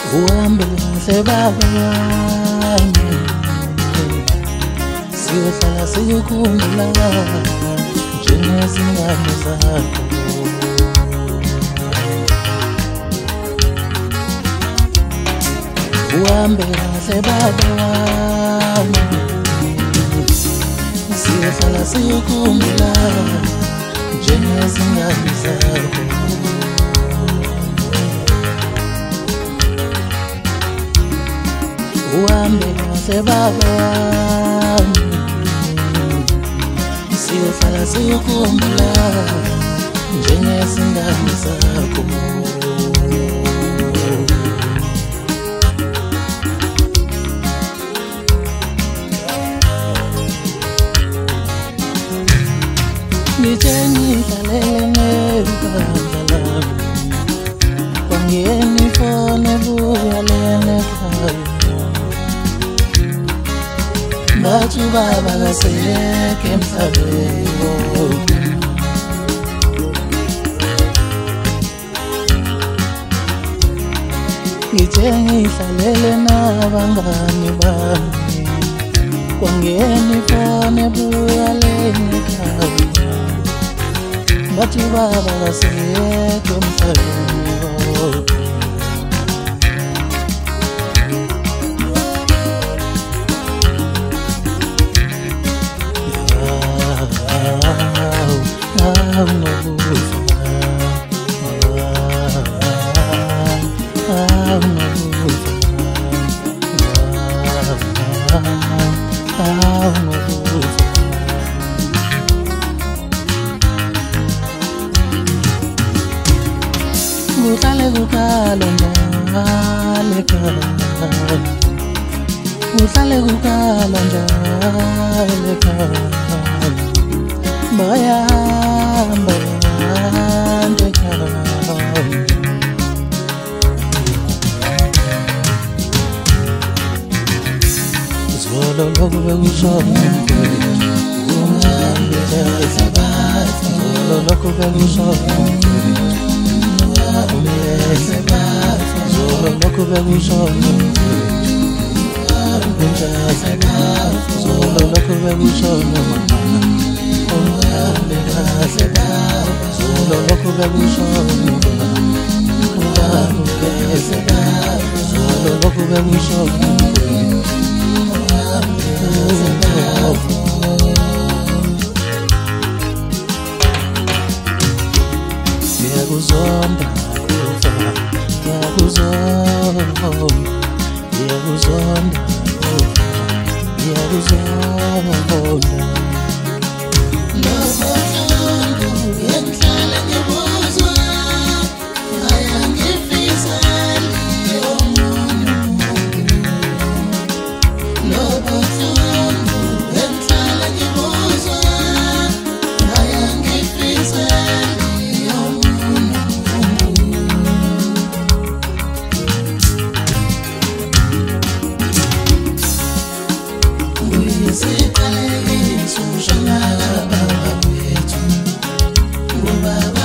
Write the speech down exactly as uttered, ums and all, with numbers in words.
uhambe kahle baba wami, siyohlala siyokhumbula njengezingane zakho. Uhambe kahle baba wami, siyohlala siyokhumbula njengezingane zakho. Uhambe kahle baba wami, siyohlala siyokhumbula njengezingane zakho. Ngithe ngihlalele ngebandla lami, kwangena ifoni ebuya lena ekhaya. Bathi ubaba kasekho emhlabeni. Ngithe ngihlalele nabangani bami, kwangena ifoni ebuya lena ekhaya. Bathi ubaba kasekho emhlabeni. Uhlale kukhala njalo ekhaya, uhlale kukhala njalo ekhaya. Bayahamba abantu ekhaya, zolo lokhu bekushona umhambi kahle, zolo lokhu bekushona zolo lokhu bekushona zolo lokhu bekushona uhambe kahle zolo lokhu bekushona uhambe kahle zolo lokhu bekushona ngiyakuzonda ngiyakuzonda ngiyakuzonda ngiyakuzonda. Baba